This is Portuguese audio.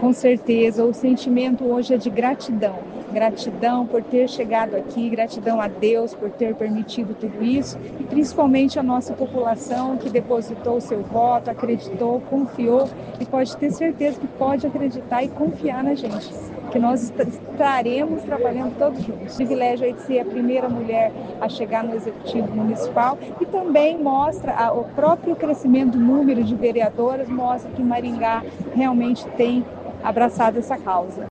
Com certeza, o sentimento hoje é de gratidão. Gratidão por ter chegado aqui, gratidão a Deus por ter permitido tudo isso e principalmente a nossa população que depositou o seu voto, acreditou, confiou e pode ter certeza que pode acreditar e confiar na gente, que nós estaremos trabalhando todos juntos. O privilégio aí de ser a primeira mulher a chegar no Executivo Municipal e também mostra o próprio crescimento do número de vereadoras, mostra que Maringá realmente tem abraçado essa causa.